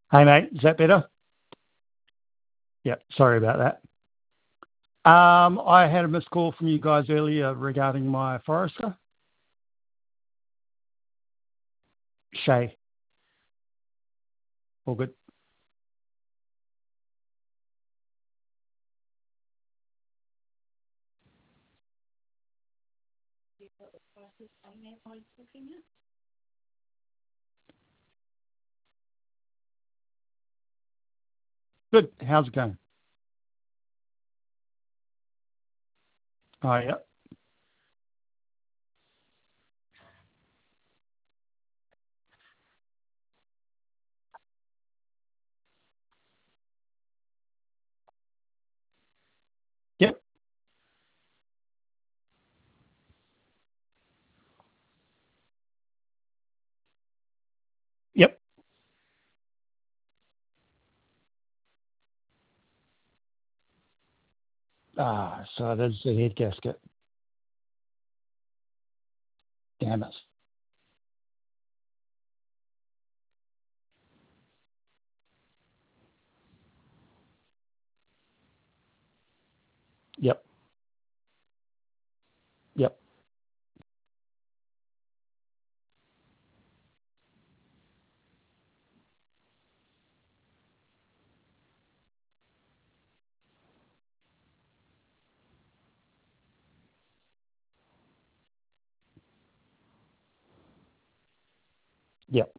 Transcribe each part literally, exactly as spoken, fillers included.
Hey, mate, is that better? Yep, sorry about that. Um, I had a missed call from you guys earlier regarding my Forester. Shay, all good. Good. How's it going? Oh, yep. Yep. Yep. Ah, so there's the head gasket. Damn it. Yep. Yep. Yep.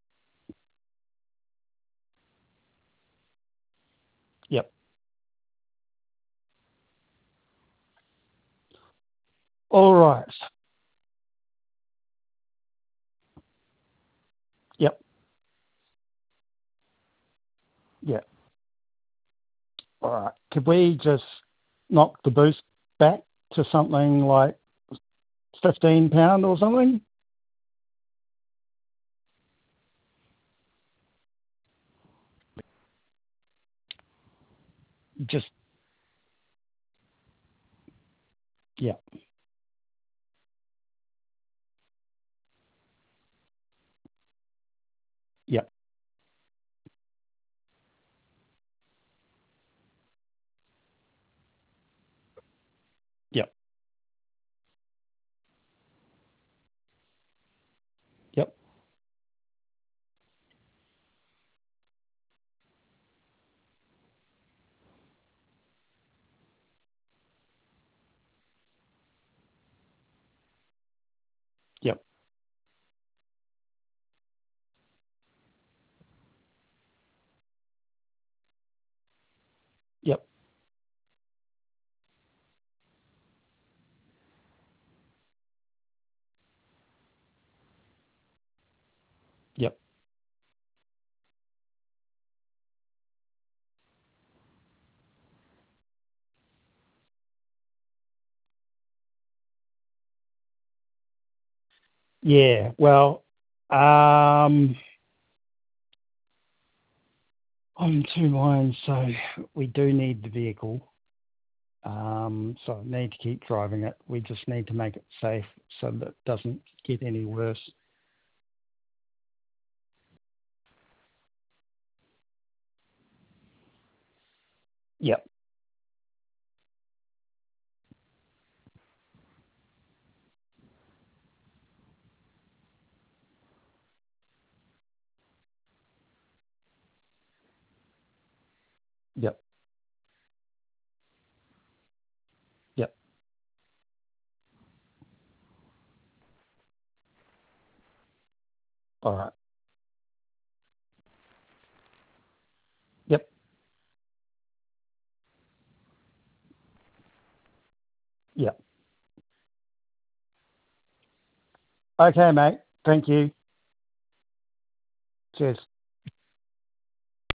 Yep. All right. Yep. Yep. All right. Could we just knock the boost back to something like fifteen pound or something? Just, yep. Yep. Yep. Yep. Yep. Yep. Yep. Yeah. Well, um, I'm two minds, so we do need the vehicle. Um, so I need to keep driving it. We just need to make it safe so that it doesn't get any worse. Yep. Yep. Yep. All right. Yep. Yep. Okay, mate. Thank you. Cheers.